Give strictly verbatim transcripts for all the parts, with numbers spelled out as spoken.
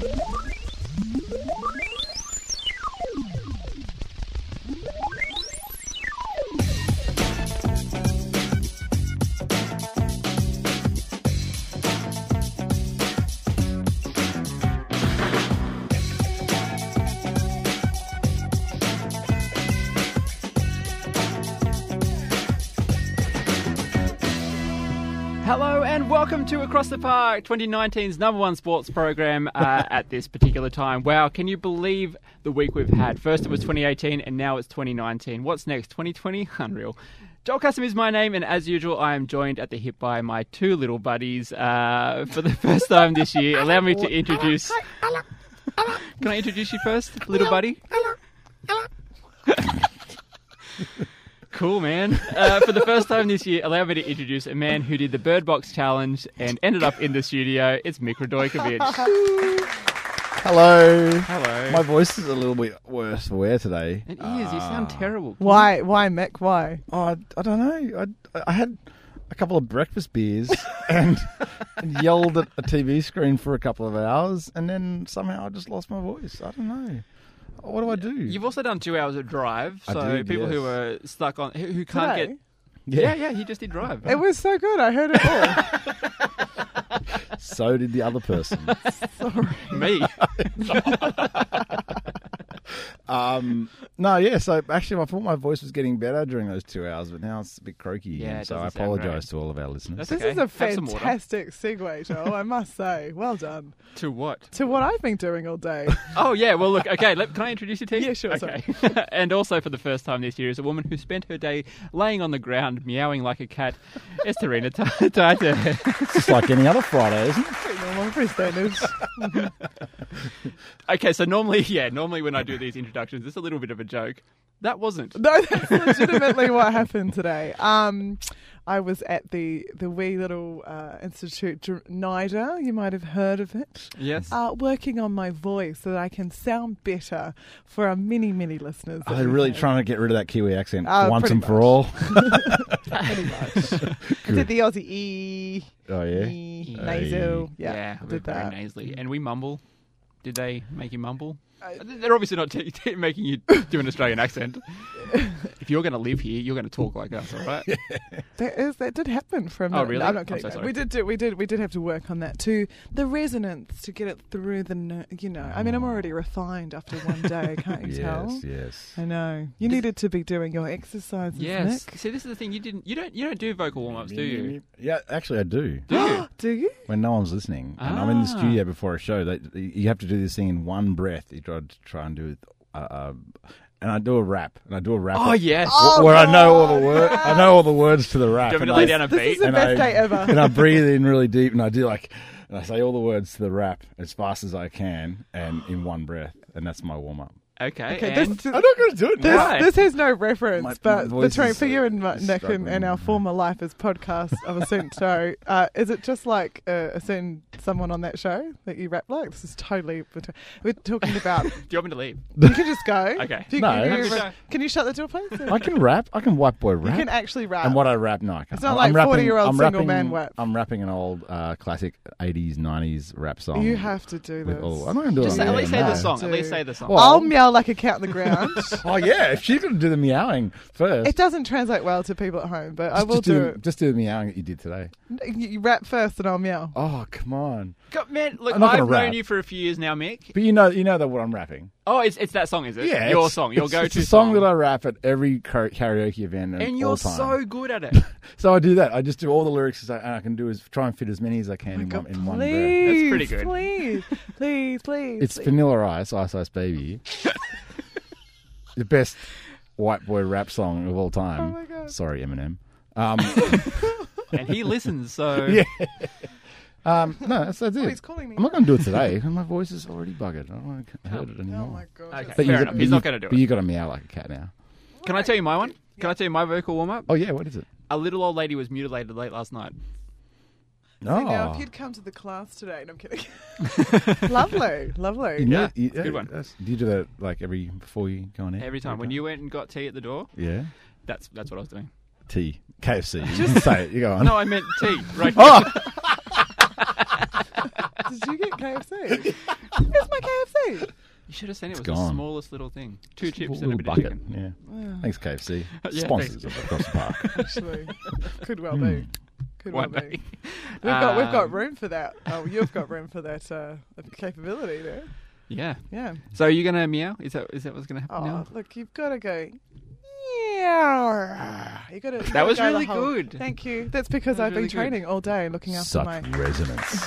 Hello and welcome to Across the Park, twenty nineteen's number one sports program uh, at this particular time. Wow, can you believe the week we've had? First it was twenty eighteen and now it's twenty nineteen. What's next? twenty twenty? Unreal. Joel Custom is my name, and as usual, I am joined at the hip by my two little buddies uh, for the first time this year. Allow me to introduce... Can I introduce you first, little buddy? Cool, man. Uh, for the first time this year, allow me to introduce a man who did the Bird Box Challenge and ended up in the studio. It's Mick Radojkovic. Hello. Hello. My voice is a little bit worse for wear today. It is. You sound terrible. Why? Why, Mick? Why? Oh, I, I don't know. I, I had a couple of breakfast beers and, and yelled at a T V screen for a couple of hours, and then somehow I just lost my voice. I don't know. What do I do? You've also done two hours of drive, I so did, people yes. who are stuck on who, who can't Today? get. Yeah, yeah, he just did drive. It was so good. I heard it all. So did the other person. Sorry. Me. um, no, yeah. So actually, I thought my voice was getting better during those two hours, but now it's a bit croaky. Yeah, again, it so I doesn't sound apologise great. to all of our listeners. That's This okay. is a Have some water. fantastic segue, Joel, I must say. Well done. To what? To what I've been doing all day. Oh, yeah. Well, look, okay. Let, can I introduce you to you? Yeah, sure, Okay. And also for the first time this year is a woman who spent her day laying on the ground, meowing like a cat, Estarina Taita. It's just like any other Friday, isn't it? Pretty normal, pretty standard. Okay, so normally, yeah, normally when I do these introductions, it's a little bit of a joke. That wasn't. No, that's legitimately what happened today. Um, I was at the, the wee little uh, institute, Dr- NIDA, you might have heard of it. Yes. Uh, working on my voice so that I can sound better for our many, many listeners. Are that they we really have. trying to get rid of that Kiwi accent Uh, once pretty and for much. all? Pretty much. I did the Aussie E, Oh, yeah? E, Hey. nasal. Yeah, yeah, we're did very that. nasally. And we mumble. Did they make you mumble? I- They're obviously not t- t- making you do an Australian accent. If you're going to live here, you're going to talk like us, all right? That is that did happen for a minute. Oh, really? No, I'm not I'm kidding. so no. sorry. We did do we did we did have to work on that too. The resonance to get it through the no- you know. I mean, I'm already refined after one day, can't you tell? Yes, yes. I know. You needed to be doing your exercises, Yes. Nick. See, this is the thing. You didn't. You don't. You don't do vocal warm ups, do you? Yeah, actually, I do. Do you? Do you? When no one's listening, and I'm in the Ah. studio before a show, they, you have to do this thing in one breath. You try to try and do it, uh, uh, and I do a rap, and I do a rap. Oh yes. Oh, where I know all the God, words. I know all the words to the rap. Do you want me and to lay I- down a This beat? is the And best I- day ever. and I breathe in really deep, and I do like, and I say all the words to the rap as fast as I can, and in one breath, and that's my warm up. Okay. Okay, and this, I'm not going to do it This, now. Why? this has no reference, My- my but voice between is, for uh, you and my- Nick and, struggling. and our former life as podcast of a certain show, uh, is it just like uh, a certain someone on that show that you rap like? This is totally bet- we're talking about. do you want me to leave? You can just go. Okay. If you- No. can, you, Have a show. can you shut the door, please? I can rap. I can white boy You rap. can actually rap. And what I rap, no, I can't. It's not I'm like rapping- forty-year-old I'm single rapping- man rap. I'm rapping an old uh, classic eighties, nineties rap song. You have to do with this. all- I'm not going to do Just it. say, at on least air, say the no. song. At Do. least say the song. Well- I'll meow like a cat on the ground. Oh yeah, if she's going to do the meowing first. It doesn't translate well to people at home, but I just, will just do, do it. Just do the meowing that you did today. You you rap first, and I'll meow. Oh come on! God, man, look, I'm not I've gonna known rap. you for a few years now, Mick. But you know, you know that what I'm rapping. Oh, it's it's that song, is it? Yeah, Your it's- song, your it's, go-to it's the song, song. that I rap at every kara- karaoke event. And, and all you're time. so good at it. So I do that. I just do all the lyrics as I, and I can do is try and fit as many as I can in God, one in one breath. please, That's pretty good. Please, please, please. It's please. Vanilla Ice, Ice Ice Baby. The best white boy rap song of all time. Oh my God. Sorry, Eminem. Um, And he listens, so... yeah. Um, no, that's, that's Oh, it. he's calling me. I'm not going to do it today. My voice is already buggered. I don't want to heard it anymore. Oh my God. Okay. But Fair you- enough. but He's you- not gonna do But it. you got to meow like a cat now. Can I tell you my one? Can I tell you my vocal warm-up? Oh yeah, what is it? A little old lady was mutilated late last night. No, See, now, if you'd come to the class today, no, I'm kidding. lovely, lovely. You Yeah, know- you- good one. that's- Do you do that like every before you go on air? Every time. When you went and got tea at the door, yeah, that's that's what I was doing. T K F C. Just say it. You go on. No, I meant tea. Right. Oh, Did you get K F C? Where's my K F C? You should have seen it. It was gone. the smallest little thing. Two Just a chips and a little bit bucket. of chicken. Yeah. Thanks, K F C. Yeah, Sponsors of Across the Park. Actually, could well be. Could well One be. day. We've got we've got Um, room for that. Oh, you've got room for that uh, capability there. Yeah. Yeah. So are you going to meow? Is that is that what's going to happen Oh, now? look, you've got to go. Yeah. You got to. That was really good. Thank you. That's because That was I've been really good. training all day, looking after Such my resonance.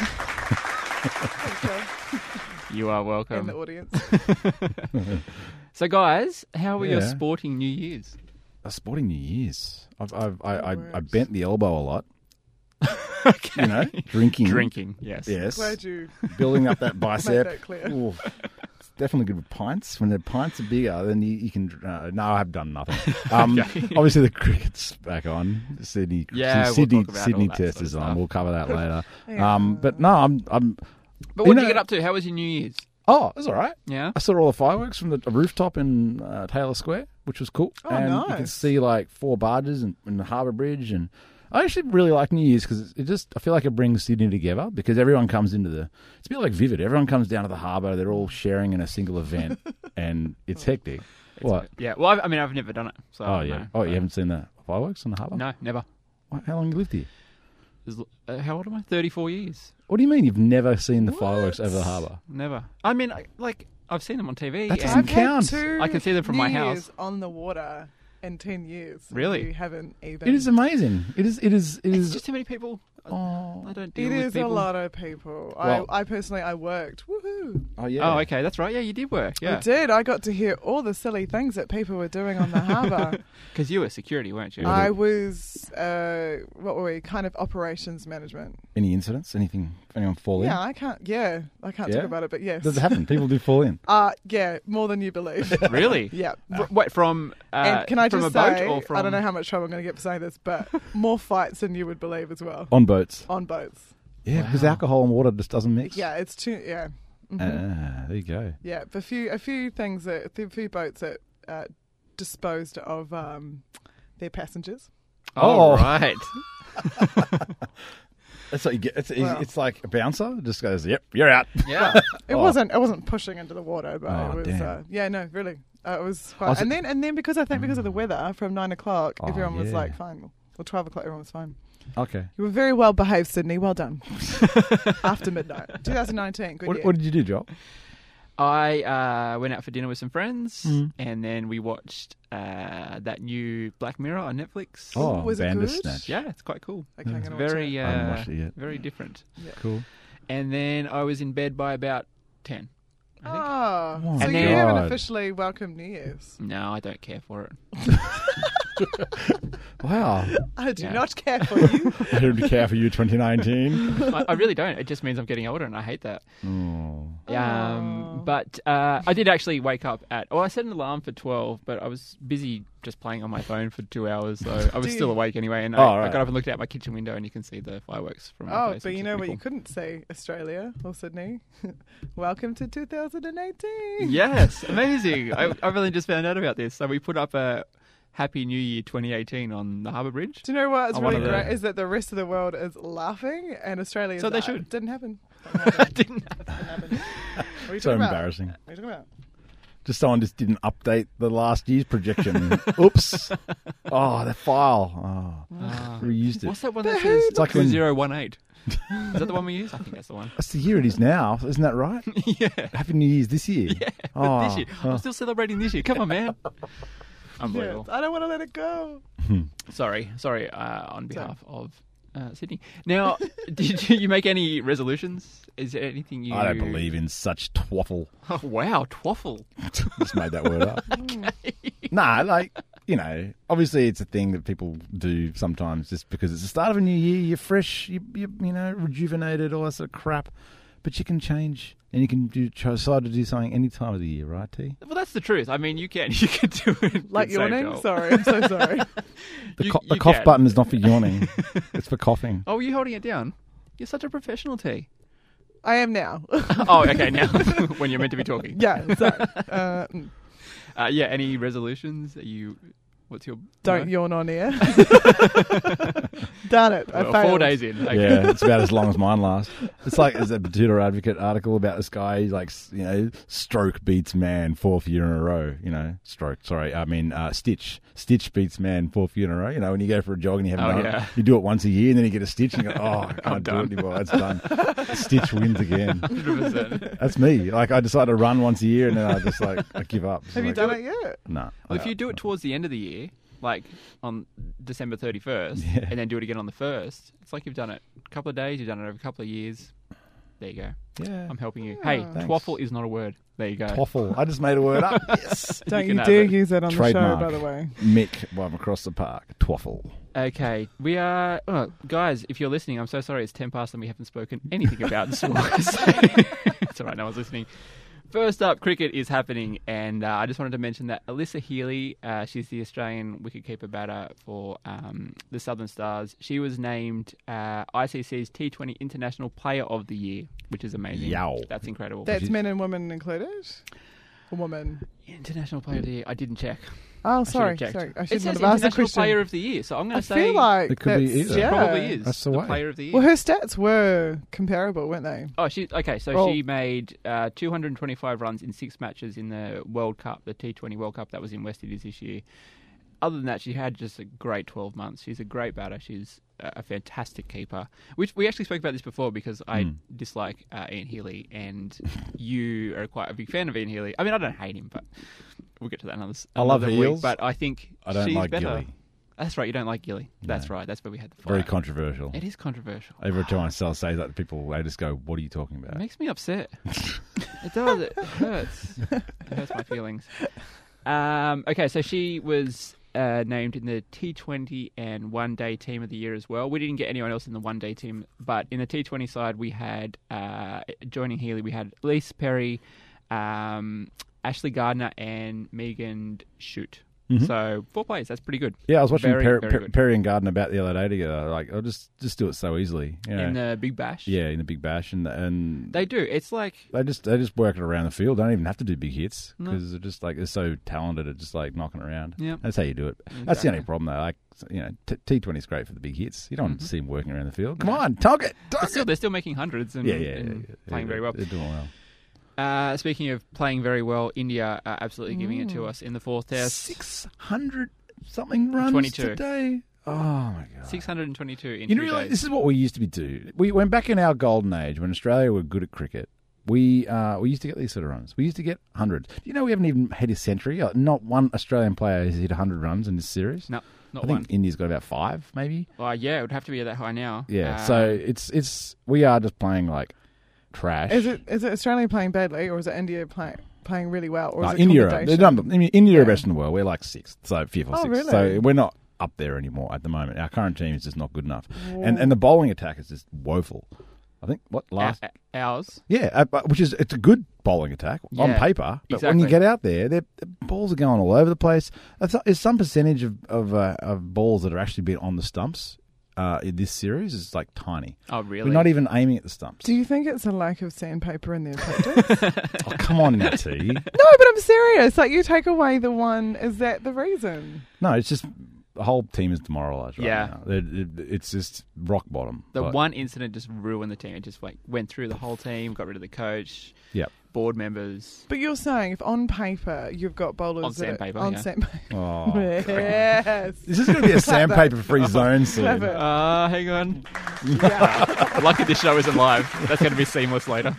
You are in welcome. the audience. So, guys, how were your Yeah. sporting New Year's? A sporting New Year's. I've, I've, I, I, I words. bent the elbow a lot. Okay. You know, drinking. Drinking, yes. Yes. Glad you Building up that made bicep. that clear. Ooh, it's definitely good with pints. When the pints are bigger, then you, you can. Uh, no, I've done nothing. Um, Okay. Obviously, the cricket's back on. Sydney, Yeah, we'll Sydney, talk about Sydney all that test sort of is on. stuff. We'll cover that later. Yeah. Um, but no, I'm. I'm. But what You did you know- get up to? How was your New Year's? Oh, it was all right. Yeah? I saw all the fireworks from the rooftop in uh, Taylor Square, which was cool. Oh, and you could nice. see like four barges and, and the Harbour Bridge. And I actually really like New Year's because it just, I feel like it brings Sydney together because everyone comes into the, it's a bit like Vivid. Everyone comes down to the harbour. They're all sharing in a single event and it's hectic. What? Yeah. Well, I've, I mean, I've never done it. So Oh, I don't yeah. know. Oh, you haven't seen the fireworks on the harbour? No, never. What, how long you lived here? There's- Uh, how old am I? thirty-four years. What do you mean you've never seen the What? fireworks over the harbour? Never. I mean, I, like, I've seen them on T V. That and- doesn't I've count. had two I can see them from New my house. Years on the water in ten years. and Really? You haven't even. It is amazing. It is, it is, it It's is. just too many people. I, Oh. I don't deal It with is people. a lot of people. Well- I, I personally, I worked. Woohoo! Oh, yeah. Oh, okay. That's right. Yeah, you did work. I Yeah. did. I got to hear all the silly things that people were doing on the harbour. Because you were security, weren't you? Yeah. I was, uh, what were we? Kind of operations management. Any incidents? Anything? Anyone fall in? Yeah, I can't. Yeah, I can't Yeah? talk about it, but yes. Does it happen? People do fall in. Uh, yeah, more than you believe. Really? yeah. W- Wait, from uh, And can I from just a boat say, or from? I don't know how much trouble I'm going to get for saying this, but more fights than you would believe as well On boats. on boats. Yeah, because Wow. alcohol and water just doesn't mix. Yeah, it's too. Yeah, Mhm. Ah, there you go. yeah. A few, a few things that a few boats that uh, disposed of um, their passengers. Oh, Oh. right. That's what you get. It's, Wow. it's like a bouncer just goes, "Yep, you're out." Yeah. It Oh. wasn't. It wasn't pushing into the water, but Oh, it was. damn. Uh, yeah, no, really. Uh, it was. Quite, Was it- and then, and then because I think because of the weather, from nine o'clock, Oh, everyone was yeah. like fine. Or twelve o'clock, everyone was fine. Okay. You were very well behaved, Sydney. Well done. After midnight, twenty nineteen. Good What, year. what did you do, Joel? I uh, went out for dinner with some friends, Mm. and then we watched uh, that new Black Mirror on Netflix. Oh, was it good? Bandersnatch. Yeah, it's quite cool. Okay, I'm It's gonna watch very, it. I haven't uh, watched it yet. very different. Cool. And then I was in bed by about ten. I think. Oh, Oh, so And you then- haven't God. officially welcomed New Year's. No, I don't care for it. Wow. I do Yeah. not care for you. I don't care for you, twenty nineteen. I, I really don't. It just means I'm getting older, and I hate that. Oh. Oh. Um, but uh, I did actually wake up at. Oh, I set an alarm for twelve, but I was busy just playing on my phone for two hours, so I was Do still you- awake anyway. And Oh, I, I right. got up and looked out my kitchen window, and you can see the fireworks from. my Oh, place, but which you is know what pretty you cool. couldn't say, Australia or Sydney? Welcome to two thousand eighteen. Yes, amazing. I, I really just found out about this. So we put up a Happy New Year twenty eighteen on the Harbour Bridge. Do you know what's I really wanted great to- is that the rest of the world is laughing and Australia is So they like, should. Didn't happen. Didn't happen. I didn't. Didn't happen. What are you So talking about? embarrassing. What are you talking about? Just someone just didn't update the last year's projection. Oops. Oh, that file. Oh, Ah. reused it. What's that one that The says heck? like when- two zero one eight? Is that the one we use? I think that's the one. That's the year it is now. Isn't that right? Yeah. Happy New Year's this year. Yeah. Oh, this year. oh. I'm still celebrating this year. Come on, man. Unbelievable. Yes, I don't want to let it go. Sorry, sorry. Uh, on behalf of uh, Sydney. Now, did you, you make any resolutions? Is there anything you? I don't believe in such twaffle. Oh, wow, twaffle. Just made that word up. Nah, like, you know, obviously it's a thing that people do sometimes just because it's the start of a new year, you're fresh, you, you, you know, rejuvenated, all that sort of crap. But you can change and you can do, decide to do something any time of the year, right, T? Well, that's the truth. I mean, you can. You can do it. Like Good save, yawning? Joel. Sorry, I'm so sorry. The, You- co- the you cough can. button is not for yawning, it's for coughing. Oh, are you holding it down? You're such a professional, T. I am now. Oh, okay, now when you're meant to be talking. yeah, sorry. Uh, mm. Uh, yeah, any resolutions? Are you What's your... Don't no? yawn on air. Done it. I Well, failed. four days in. Okay. Yeah, it's about as long as mine lasts. It's like there's a Batuta Advocate article about this guy. He's like, you know, stroke beats man fourth year in a row. You know, stroke. Sorry, I mean uh, stitch. Stitch beats man fourth year in a row. You know, when you go for a jog and you haven't Oh, done yeah. it, you do it once a year and then you get a stitch and you go, oh, I can't do done. it anymore. It's done. Stitch wins again. one hundred percent. That's me. Like I decide to run once a year and then I just like I give up. It's Have you like, done it yet? No. Well, if you do it towards the end of the year, like on December thirty-first, Yeah. and then do it again on the first, it's like you've done it a couple of days, you've done it over a couple of years. There you go. yeah. I'm helping you. Yeah. Hey, Thanks. twaffle is not a word. There you go. Toffle. I just made a word up. Yes. Don't can you have dare it. use it on Trademark. the show, by the way. Mick, well, I'm across the park. Twaffle. Okay, we are... Oh, guys, if you're listening, I'm so sorry it's ten past and we haven't spoken anything about sports. It's all right, no one's listening. First up, cricket is happening, and uh, I just wanted to mention that Alyssa Healy, uh, she's the Australian wicketkeeper batter for um, the Southern Stars. She was named uh, I C C's T twenty International Player of the Year, which is amazing. Yow. That's incredible. That's She's- men and women included? A woman. International Player of the Year. I didn't check. Oh, I should sorry. have checked. sorry. I It should says not have asked the International question. Player of the Year, so I'm going I to say feel like It could be that's- either. Yeah. probably is That's the the way. Player of the Year. Well, her stats were comparable, weren't they? Oh, she okay. So Well- she made uh, two hundred twenty-five runs in six matches in the World Cup, the T twenty World Cup that was in West Indies this year. Other than that, she had just a great twelve months. She's a great batter. She's a a fantastic keeper. Which we actually spoke about this before because I Mm. dislike uh, Ian Healy, and you are quite a big fan of Ian Healy. I mean, I don't hate him, but we'll get to that another. I love another heels. week, but I think I don't she's like better. Gilly. That's right. You don't like Gilly. That's No. right. That's where we had the fight. Very controversial. It is controversial. Every time I say say that to people, they just go, "What are you talking It about?" makes me upset. It does. It hurts. It hurts my feelings. Um, okay, so she was uh, named in the T twenty and One Day Team of the Year as well. We didn't get anyone else in the One Day team, but in the T twenty side, we had uh, joining Healy, we had Elise Perry, um, Ashley Gardner, and Megan Shute. Mhm. So four players. That's pretty good. Yeah, I was watching Very, Per- very Per- good. Perry and Gardner about the other day together. Like, I'll just just do it so easily. You know? In the Big Bash. yeah, in the Big Bash, and and They do. It's like they just they just work it around the field. They don't even have to do big hits No. because they're just like they're so talented at just like knocking around. yeah. That's how you do it. That's the only problem though. Like you know, T Twenty is great for the big hits. You don't want Mhm. to see them working around the field. Come No. on, tug it, But tug still, it. they're still making hundreds and, Yeah, yeah, and yeah, yeah. playing Yeah, very well. They're doing well. Uh, speaking of playing very well, India are absolutely giving it to Mm. us in the fourth test. Six hundred something runs twenty-two. today. Oh my god! six hundred twenty-two in You know, two really, days. this is what we used to be do. We went back in our golden age when Australia were good at cricket. We uh, we used to get these sort of runs. We used to get hundreds. Do you know we haven't even hit a century? Uh, Not one Australian player has hit hundred runs in this series. No, not I one. think India's got about five, maybe. Well, yeah, it would have to be that high now. Yeah. Uh, so it's it's we are just playing like trash. Is it is it Australia playing badly, or is it India playing playing really well, or No, is it India? Are, combination? they're number, I mean, India are Yeah. best in the world. We're like sixth, so fifth or Oh, sixth. really? So we're not up there anymore at the moment. Our current team is just not good enough, and and the bowling attack is just woeful. I think what last o- ours. yeah, uh, but- which is it's a good bowling attack on Yeah, paper, but when you exactly. get out there, their the balls are going all over the place. There's there's some percentage of of, uh, of balls that are actually been on the stumps uh, in this series is like tiny. Oh, really? We're not even aiming at the stumps. Do you think it's a lack of sandpaper in their practice? Oh, come on now, T. No, but I'm serious. Like, you take away the one, is that the reason? No, it's just the whole team is demoralised right Yeah. now. It- it- it's just rock bottom. The Like, one incident just ruined the team. It just like went through the whole team, got rid of the coach, Yep. board members. But you're saying if on paper you've got bowlers On that are- sandpaper, on yeah. sandpaper. Oh, Yes. this is going to be a Clap that. sandpaper-free zone soon. Clap it. Uh, hang on. Yeah. Lucky this show isn't live. That's going to be seamless later.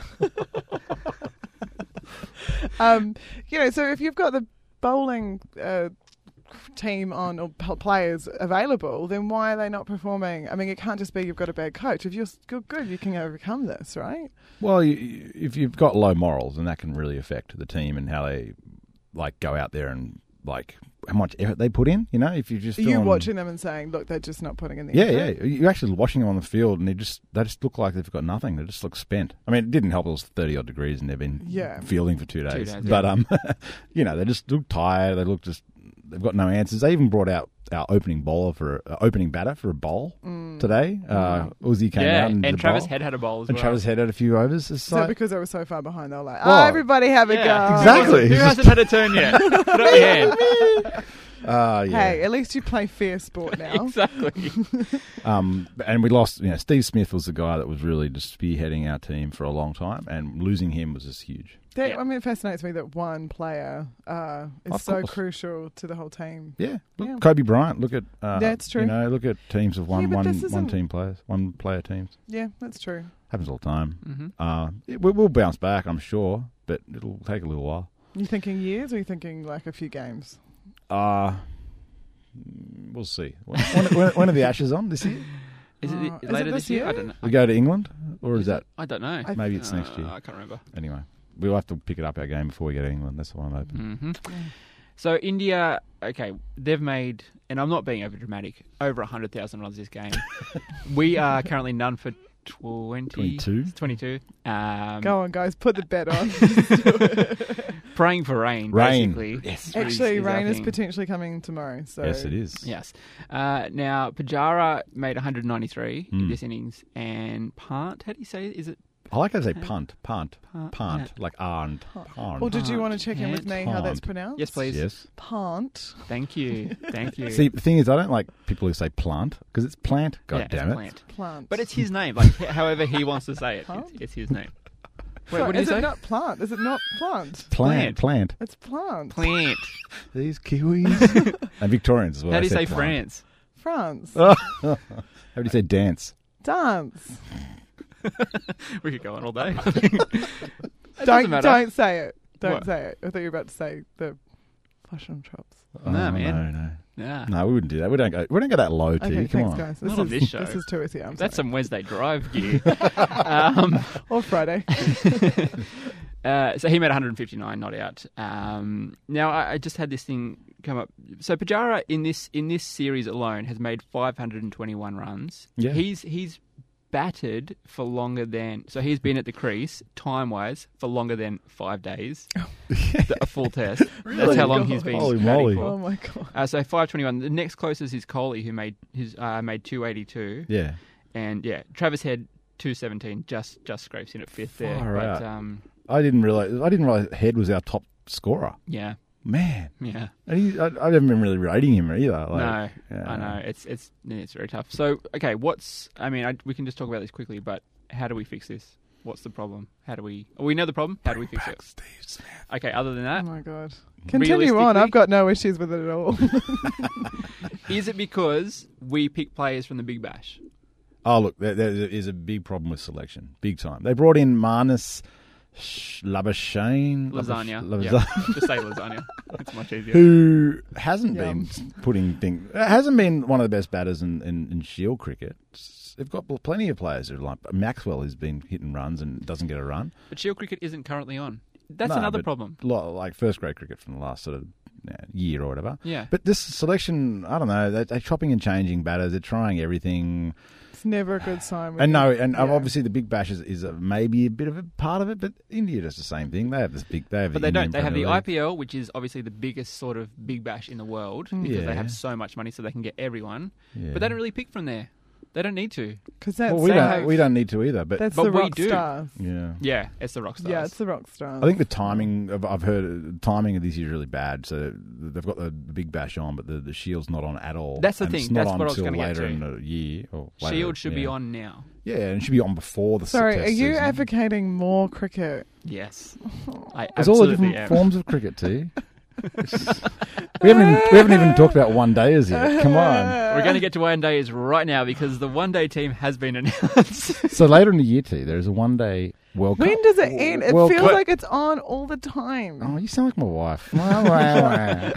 um, you know, so if you've got the bowling uh, team on or p- players available, then why are they not performing? I mean, it can't just be you've got a bad coach. If you're s- good, good, you can overcome this, right? Well, you, you- if you've got low morals, then that can really affect the team and how they like go out there and like how much effort they put in. You know, if you just Are you feeling- watching them and saying, look, they're just not putting in the Yeah, effort? yeah. You're actually watching them on the field, and they just they just look like they've got nothing. They just look spent. I mean, it didn't help. It was thirty odd degrees, and they've been Yeah. fielding for two days. Two days, but yeah. um, you know, they just look tired. They look just they've got no answers. They even brought out our opening bowler for uh, opening batter for a bowl Mm. today. Uh, Uzi came yeah, out and, and did a Travis bowl. Head had a bowl as and well. Travis Head had a few overs. It's So like, because they were so far behind, they were like, Well, oh, everybody have a Yeah. go. Exactly. Who hasn't had a turn yet? Put up your hand. Uh, yeah. Hey, at least you play fair sport now. Exactly. Um, and we lost, you know, Steve Smith was the guy that was really just spearheading our team for a long time, and losing him was just huge. That, Yeah. I mean, it fascinates me that one player uh, is Of so course. crucial to the whole team. Yeah. Look, Yeah. Kobe Bryant, look at, uh, That's true. You know, look at teams of one, Yeah, but one, this one isn't- team players, one player teams. Yeah, that's true. Happens all the time. hmm Uh, it, we, we'll bounce back, I'm sure, but it'll take a little while. You thinking years, or are you thinking like a few games? Uh, mm, we'll see. When, when, when are the Ashes on this year? Is it Uh, the- is it later this this year? I year? don't know. We go to England, or is that I don't know. I- maybe it's next Uh, year? I can't remember. Anyway, we'll have to pick it up our game before we go to England. That's the one I'm hoping. hmm So India, okay, they've made, and I'm not being over dramatic, over one hundred thousand runs this game. We are currently none for twenty, twenty-two? twenty-two. Um, Go on, guys, put the bet on. praying for rain, Rain. basically. Yes. Actually, is our rain is thing. potentially coming tomorrow. So Yes, it is. Yes. Uh, now, Pujara made one hundred ninety-three in Mm. this innings, and Pant, how do you say it? Is it I like how they say punt, punt, Pant? punt, like arned, pond. Or did you Pant, want to check in with me how that's pant. pronounced? Yes, please. Yes. Pant. Thank you. Thank you. See, the thing is, I don't like people who say plant because it's plant. God yeah, damn it's a it. plant. Plant. But it's his name, like however he wants to say it. Huh? It's, it's his name. Wait, Sorry, what did is you say? it not plant? Is it not plant? Plant, plant. It's plant. Plant. These Kiwis. And Victorians as well. How I do you said say plant. France? France. How do you say dance? Dance. We could go on all day. It Don't doesn't matter. don't say it. Don't What? say it. I thought you were about to say the mushroom chops. No, man. No, no. Yeah. No, we wouldn't do that. We don't go. We don't go that low, T. Okay, Come thanks, on. guys. This Not on is, this show. This is too easy. I'm That's sorry. some Wednesday drive gear. um, Or Friday. uh, so he made one hundred fifty-nine, not out. Um, now I, I just had this thing come up. So Pujara in this in this series alone has made five hundred twenty-one runs. Yeah. He's he's batted for longer than so he's been at the crease time wise for longer than five days. A full test. That's how long he's been. Holy batting moly. for. Oh my god. Uh, so five twenty-one. The next closest is Kohli, who made his uh, made two eighty-two, Yeah. and yeah, Travis Head two seventeen, just just scrapes in at fifth there. Far But out. um, I didn't realize. I didn't realize Head was our top scorer. yeah, Man, yeah, and he, I, I haven't been really rating him either. Like, no, yeah. I know it's it's yeah, it's very tough. So okay, what's I mean, I, we can just talk about this quickly, but how do we fix this? What's the problem? How do we? We know the problem. How do we fix it? Steve Smith. Okay, other than Oh that, my god. Continue on. Realistically- I've got no issues with it at all. is it because we pick players from the Big Bash? Oh, look, there, there is a big problem with selection. Big time. They brought in Marnus Sh- Labuschagne. Lasagna. Labus- Yeah. Labus- Just say lasagna. It's much easier. who hasn't Yum. been putting things, hasn't been one of the best batters in, in, in Shield cricket. They've got plenty of players who are like Maxwell, who's been hitting runs and doesn't get a run. But Shield cricket isn't currently on. That's No, another but problem. Lot, like first grade cricket from the last sort of you know, year or whatever. Yeah. But this selection, I don't know, they're, they're chopping and changing batters. They're trying everything. It's never a good sign. when And you- no, and yeah. obviously the Big Bash is, is a, maybe a bit of a part of it, but India does the same thing. They have this big, they have But the they don't. Indian They have the Premier I League. P L, which is obviously the biggest sort of Big Bash in the world because Yeah. they have so much money, so they can get everyone. Yeah. But they don't really pick from there. They don't need to. Because that's, Well, we they don't, have- we don't need to either, but that's But the we rock do. stars. yeah. Yeah, it's the rock stars. Yeah, it's the rock stars. I think the timing of I've heard uh, timing of this year is really bad. So they've got the Big Bash on, but the, the Shield's not on at all. That's the And thing. It's not That's on what I was until gonna get later to. in the year. Or later, Shield should be yeah. on now. Yeah, and it should be on before the Sorry, test are you season. advocating more cricket? Yes, I There's all the absolutely different am. forms of cricket, T. we haven't even, we haven't even talked about one dayers yet. Come on. We're going to get to one days right now because the one day team has been announced. So later in the year, T, there is a one day World Cup. When does it end? It World feels Cup. like it's on all the time. Oh, you sound like my wife. Wah, wah, wah.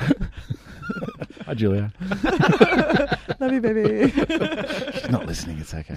Hi, Julia. Love you, baby. She's not listening. It's okay.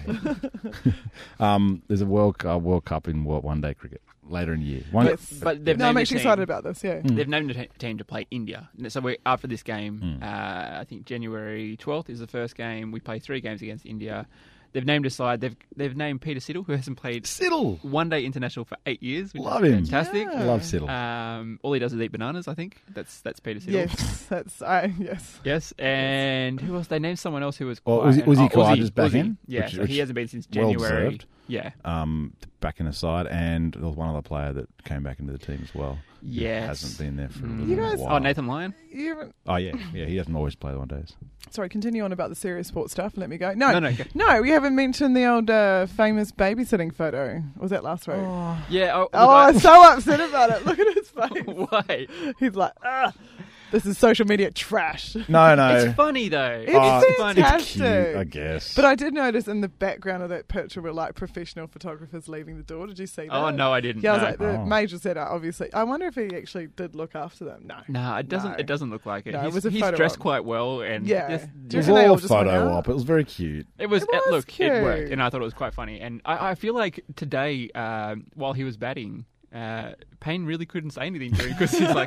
um, there's a World uh, World Cup in World One Day cricket later in the year. One, Yes. But they've No, I'm named a actually team. excited about this, yeah. Mm. They've named a t- team to play India. So we after this game, Mm. uh, I think January twelfth is the first game. We play three games against India. They've named a side. They've they've named Peter Siddle, who hasn't played Siddle. one day international for eight years. Which Love is him. Fantastic. Yeah. Love Siddle. Um, all he does is eat bananas. I think that's that's Peter Siddle. Yes, that's I. Yes, Yes, and who else? They named someone else who was Well, quiet. Uzi- Uzi oh, Khawaja's back Uzi. in, Yeah, which- so which he hasn't been since well January. deserved. Yeah. um, back in the side, and there was one other player that came back into the team as well. who Yes. hasn't been there for a Mm. little You guys- while. Oh, Nathan Lyon? You haven't, Oh yeah, yeah. He doesn't always play the one days. sorry, continue on about the serious sports stuff. Let me go. No, No, no, no. go. no we haven't mentioned the old uh, famous babysitting photo. Or was that last week? Oh, Yeah. Oh, I'm so upset about it. Look at his face. why? He's like, ah, this is social media trash. No, no. It's funny though. It's Oh, funny. fantastic. It's cute, I guess. But I did notice in the background of that picture were like professional photographers leaving the door. Did you see that? Oh no, I didn't. Yeah, I was no. like, the Oh. major setup, obviously. I wonder if he actually did look after them. No. No, it doesn't. No. It doesn't look like it. No, it he's was a he's photo dressed op. quite well, and Yeah. just- Do you it was reckon they all all just went photo out? op. It was very cute. It was, It was look, cute. it worked, and I thought it was quite funny. And I, I feel like today, um, while he was batting, uh, Payne really couldn't say anything to him because he's like,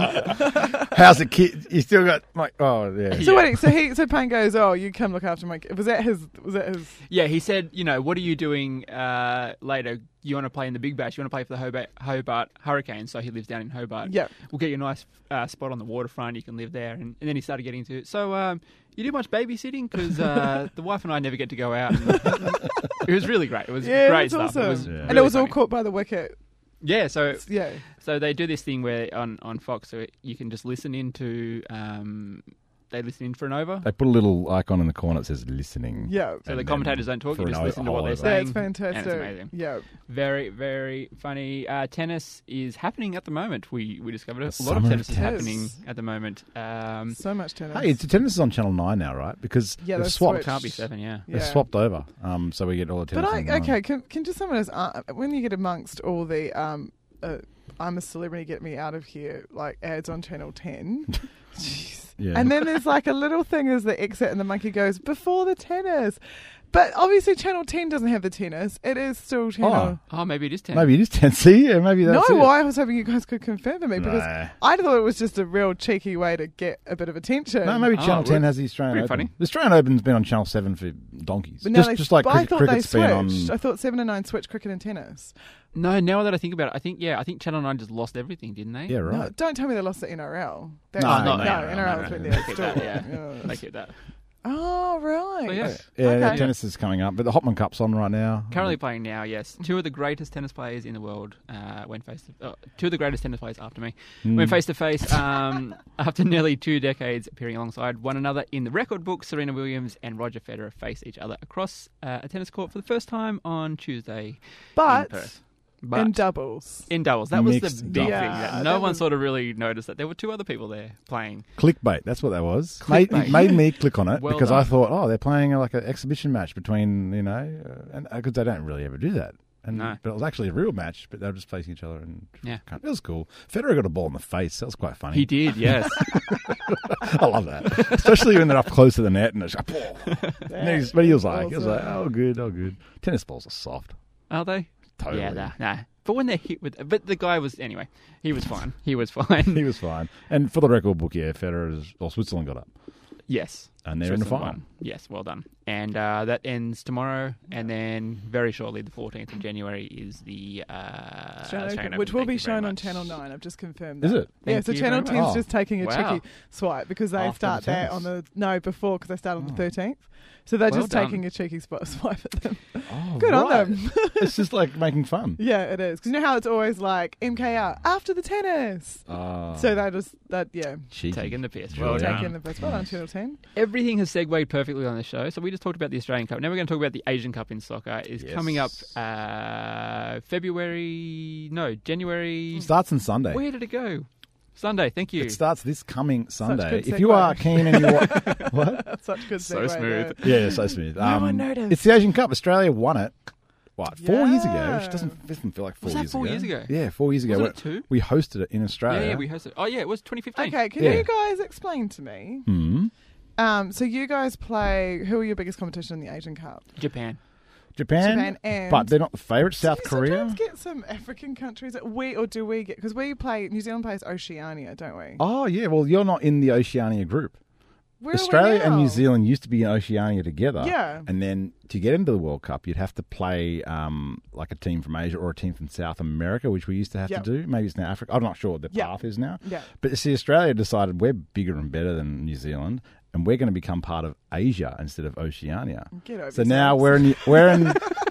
well, How's the kid? You still got like, oh yeah. So Yeah. wait, so he, so Payne goes, oh, you come look after my kid. Was that his? Was that his? yeah. He said, you know, what are you doing uh, later? You want to play in the Big Bash? You want to play for the Hobart, Hobart Hurricanes? So he lives down in Hobart. Yeah. We'll get you a nice uh, spot on the waterfront. You can live there, and, and then he started getting into it. So. Um, you do much babysitting? Because uh, the wife and I never get to go out. And it was really great. It was Yeah, great that's stuff. awesome. It was Yeah. And really it was all funny. caught by the wicket. Yeah, so Yeah. so they do this thing where on, on Fox, so you can just listen into. Um, they listen in for an over. They put a little icon in the corner that says listening. Yeah. So And the commentators then don't talk. for You an just o- listen to what whole they're over. saying. That's fantastic. And it's amazing. Yeah. Very, very funny. Uh, tennis is happening at the moment. We we discovered it. The A lot of summer tennis of is tennis. happening at the moment. Um, So much tennis. Hey, it's, tennis is on Channel Nine now, right? Because Yeah, they've they've swapped. switched. can't be seven, yeah. Yeah. They've swapped over, um, so we get all the tennis. But on I, Nine. okay, can can just someone else, uh, when you get amongst all the um, uh, I'm a celebrity, get me out of here, like ads on Channel ten. Jeez. Yeah. And then there's like a little thing as the exit, and the monkey goes before the tennis. But obviously, Channel ten doesn't have the tennis. It is still Channel. Oh, maybe it is ten. Maybe it is ten. See, yeah, maybe No, that's it. well, I was hoping you guys could confirm for me because Nah. I thought it was just a real cheeky way to get a bit of attention. No, maybe Oh, Channel ten well, has the Australian pretty Open. funny. The Australian Open's been on Channel seven for donkeys. But now just they, just like but I cricket, thought they cricket's been on. switched. I thought seven and nine switched cricket and tennis. No, now that I think about it, I think yeah, I think Channel Nine just lost everything, didn't they? Yeah, right. No, don't tell me they lost the N R L. They- No, no, no, no, N R L has no, been no, there no, still. that, yeah. Yeah. They keep that. Oh, right. So, yeah. Yeah, Okay. the tennis is coming up, but the Hopman Cup's on right now. Currently playing now, yes. Two of the greatest tennis players in the world uh, went face to uh, two of the greatest tennis players after me Mm. went face to face um, after nearly two decades appearing alongside one another in the record book. Serena Williams and Roger Federer face each other across uh, a tennis court for the first time on Tuesday in But Perth. But in doubles. in doubles, that was Mixed the big doubles. thing Yeah, that no that one was- sort of really noticed that there were two other people there playing. Clickbait, that's what that was. Made, Clickbait. it made me click on it Well because I done. thought, oh, they're playing like an exhibition match between, you know, uh, and because they don't really ever do that. And, No. But it was actually a real match, but they were just facing each other. And Yeah. it was cool. Federer got a ball in the face. That was quite funny. He did, yes. I love that. Especially when they're up close to the net and it's like, and he's, but he was like, he was like, oh, good, oh, good. Tennis balls are soft. Are they? Totally. Yeah, nah, nah. But when they're hit with, but the guy was anyway. He was fine. He was fine. He was fine. And for the record book, yeah, Federer is, well, Switzerland got up. Yes. And they're in the Switzerland final. won. Yes, well done. And uh, that ends tomorrow, and then very shortly, the fourteenth of January, is the uh, Australian Australian Open, Open. which will Thank be you very shown on much. Channel nine. I've just confirmed that. Is it? Yeah, Thank so you Channel very ten's much. just taking a Wow. cheeky swipe because they After start the that tennis. on the, no, before because they start on the thirteenth. So they're Well just done. taking a cheeky spot swipe at them. Oh, Good on right. them. It's just like making fun. Yeah, it is. Because you know how it's always like M K R after the tennis. Oh, So they just, that, yeah, cheeky. Taking the piss. Sure, Well yeah. done. taking the best. Well on Channel ten. Everything has segued perfectly on the show. So we just talked about the Australian Cup. Now we're going to talk about the Asian Cup in soccer. Is Yes. coming up uh, February, no, January. Starts on Sunday. Where did it go? Sunday, thank you. It starts this coming Sunday. good If you segue. are keen and you want... What? That's such good So segue smooth. there. Yeah, so smooth. No one noticed. It's the Asian Cup. Australia won it, what, four years ago? Yeah. Which doesn't, doesn't feel like four Was that years four ago. years ago? Yeah, four years ago. Wasn't it two? We hosted it in Australia. Yeah, yeah, we hosted. Oh, yeah, it was twenty fifteen. Okay, can Yeah. you guys explain to me? Hmm. Um, so you guys play, who are your biggest competition in the Asian Cup? Japan. Japan, Japan and... but they're not the favourites. Do South you Korea. sometimes get some African countries that we, or do we get, because we play, New Zealand plays Oceania, don't we? Oh, yeah. Well, you're not in the Oceania group. Where are we Australia and now? New Zealand used to be in Oceania together. Yeah. And then to get into the World Cup, you'd have to play um, like a team from Asia or a team from South America, which we used to have Yep. to do. Maybe it's now Africa. I'm not sure what the Yep. path is now. Yeah. But you see, Australia decided we're bigger and better than New Zealand, and we're going to become part of Asia instead of Oceania. Get over So now yourselves. we're in we're in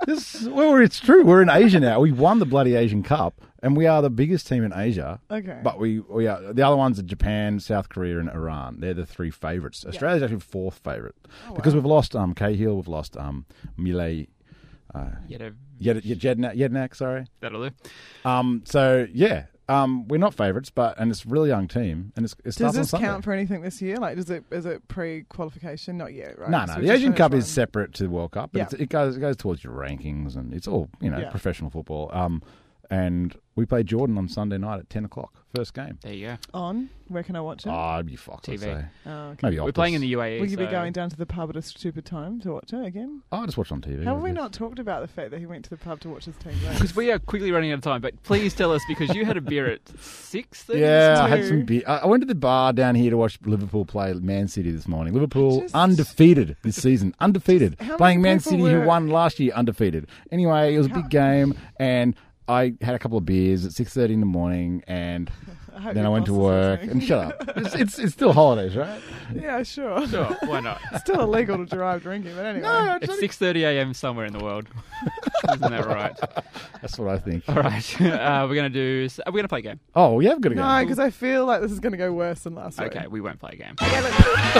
This, well, it's true. We're in Asia now. We won the bloody Asian Cup, and we are the biggest team in Asia. Okay. But we, we are the other ones are Japan, South Korea, and Iran. They're the three favourites. Australia's actually fourth favourite Oh, because wow. we've lost um, Cahill, we've lost um, Millet, uh, Yet Yed, Yed, Jednak, Jednak, sorry. that'll do. Um, so yeah, um, we're not favourites, but and it's a really young team, and it's, it Does starts on this Sunday. count for anything this year? Like, does it is it pre-qualification? Not yet, right? No, So no. we The just Asian finished Cup one. is separate to the World Cup, but Yeah. it's, it goes it goes towards your rankings, and it's all you know Yeah. professional football. Um, and we play Jordan on Sunday night at ten o'clock, first game. There you go. On. Where can I watch it? Oh, it'd be Fox, T I'd V. say. Oh, okay. Maybe We're Optus. playing in the U A E. Will you be so- going down to the pub at a stupid time to watch it again? Oh, I just watch on T V. How I have we guess. not talked about the fact that he went to the pub to watch his team play? Because we are quickly running out of time, but please tell us because you had a beer at six thirty. Yeah, I had too. some beer. I I went to the bar down here to watch Liverpool play Man City this morning. Liverpool Just- undefeated this season, undefeated. How Playing many Man people City, were- who won last year, undefeated. Anyway, it was a How- big game, and I had a couple of beers at six thirty in the morning, and I hope then your I went to boss is work. listening. And shut up. It's, it's it's still holidays, right? Yeah, sure. Sure, why not? Still illegal to drive drinking, but anyway. No, It's six thirty a.m. somewhere in the world. Isn't that right? that's what I think. All right, uh, we're gonna do. We're gonna play a game. Oh, yeah, I've got to go. No, because I feel like this is going to go worse than last week. Okay, we won't play a game. Okay, let's-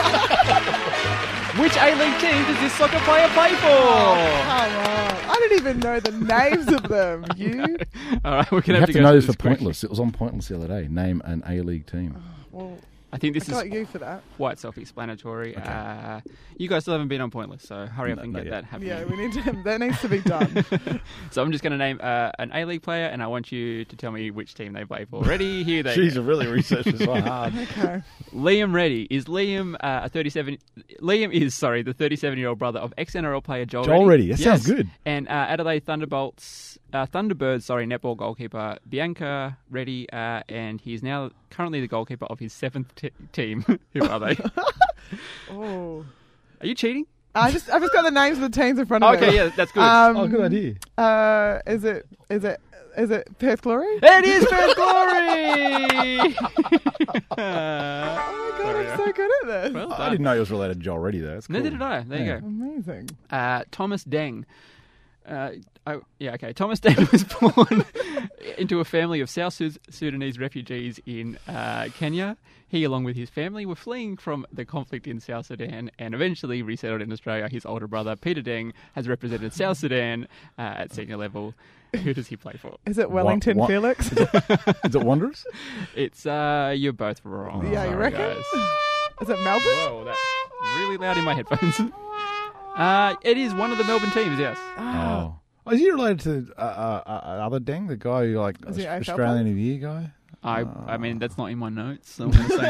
Which A-League team does this soccer player play for? Come on. I don't even know the names of them. You? All right, we're You gonna have have, to go know through this for quick. Pointless. It was on Pointless the other day. Name an A-League team. Well, I think I this is got you for that. quite self-explanatory. Okay. Uh, you guys still haven't been on Pointless, so hurry up No, and not get yet. that happening. Yeah, we need to. That needs to be done. So I'm just going to name uh, an A-League player, and I want you to tell me which team they play for. Ready? Here they Jeez, go. I really researched this one hard. Okay. Liam Reddy. Is Liam uh, a thirty-seven... Liam is, sorry, the thirty-seven-year-old brother of ex-N R L player Joel, Joel Reddy. Reddy. That Yes. sounds good. And uh, Adelaide Thunderbolts... Uh, Thunderbirds, sorry, netball goalkeeper Bianca Reddy, uh, and he's now currently the goalkeeper of his seventh t- team. Who are they? Oh. Are you cheating? I just, I've just got the names of the teams in front of me. Okay, yeah, that's good. Um, Oh, good idea. Uh, is it? Is it? Is it Perth Glory? It is Perth Glory! Oh my god, Sorry, I'm so good at this. well I done. didn't know he was related to Joel Reddy, though. That's cool. Neither did I. There you Yeah. go. Amazing. Uh, Thomas Deng. Uh, I, yeah, okay. Thomas Deng was born into a family of South Sud- Sudanese refugees in uh, Kenya. He, along with his family, were fleeing from the conflict in South Sudan and eventually resettled in Australia. His older brother, Peter Deng, has represented South Sudan uh, at senior level. Who does he play for? Is it Wellington what- Felix? Is it Wanderers? It's, uh, you're both wrong. Yeah, you Sorry, reckon? guys. Is it Melbourne? Whoa, that's really loud in my headphones. Uh, it is one of the Melbourne teams, yes. Oh. Oh, is he related to uh, uh, uh, other Deng, the guy who like Is he A F L Australian of the Year guy? I, I mean, that's not in my notes, so I'm going to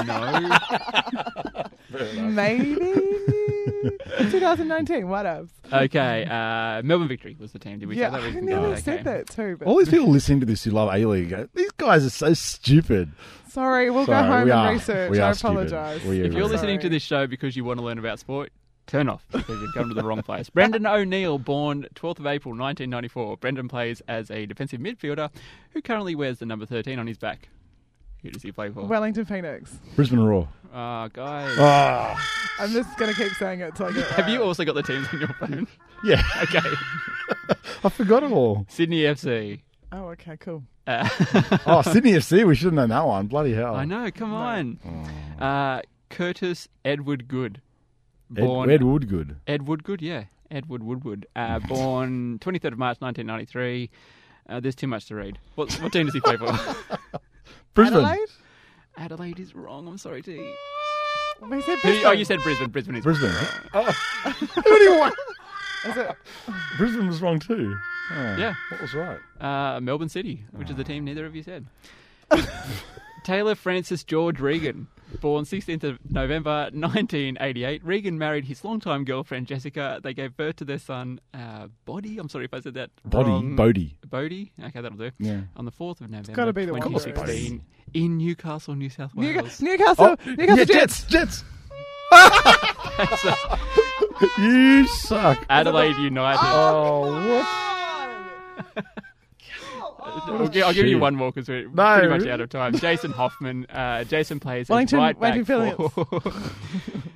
say no. Maybe. twenty nineteen. What else? Okay, uh, Melbourne Victory was the team. Did we Yeah, say that? I We can nearly go with that said game. that too. But All these people listening to this who love A-League, go, these guys are so stupid. sorry, we'll Sorry, go home we and are- research. we I are stupid. apologise. We are If you're really- listening to Sorry. this show because you want to learn about sport, turn off because you've come to the wrong place. Brendan O'Neill, born twelfth of April nineteen ninety-four. Brendan plays as a defensive midfielder who currently wears the number thirteen on his back. Who does he play for? Wellington Phoenix. Brisbane Roar. Oh, guys. Ah, I'm just going to keep saying it until I get it Have you right. also got the teams on your phone? yeah, Okay. I forgot it all. Sydney F C. Oh, okay, cool. Uh, Oh, Sydney F C, we should have known that one. Bloody hell. I know, come on. Oh. Uh, Curtis Edward Good. Ed, Born Ed Woodgood. Ed Woodgood, yeah. Edward Woodward. Uh, born twenty-third of March nineteen ninety-three. Uh, there's too much to read. What, what team does he play for? Brisbane. Adelaide? Adelaide is wrong. I'm sorry, T. We said Who, Brisbane. oh, you said Brisbane. Brisbane is Brisbane. wrong. Who do you want? Is it? Brisbane was wrong too. Oh, Yeah. What was right? Uh, Melbourne City, which is the team neither of you said. Taylor Francis George Regan. Born sixteenth of November nineteen eighty-eight. Regan married his longtime girlfriend Jessica. They gave birth to their son, uh, Bodie. I'm sorry if I said that Body. wrong. Bodie. Bodie. Okay, that'll do. Yeah. On the fourth of November gotta be the one. twenty sixteen in Newcastle, New South Wales. Newca- Newcastle. Newcastle yeah, Jets. Jets. That's a- You suck. Adelaide United. Oh, what? I'll, gi- I'll give you one more because we're No. pretty much out of time. Jason Hoffman. Uh, Jason plays as Wellington- right back Wellington for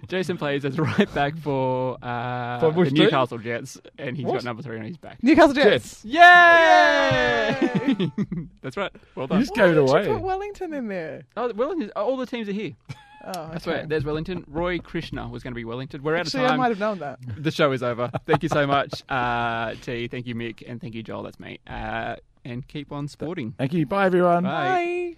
Jason plays as right back for, uh, For the which team? Newcastle Jets, and he's What? got number three on his back. Newcastle Jets. Jets. Yay! That's right. Well You done. just Why gave it did away. you put Wellington in there? Oh, Wellington, all the teams are here. Oh, That's okay. right. There's Wellington. Roy Krishna was going to be Wellington. We're out Actually, of I time. might have known that. The show is over. Thank you so much, uh, T. Thank you, Mick, and thank you, Joel. That's me. Uh, and keep on sporting. Thank you. Bye, everyone. Bye. Bye.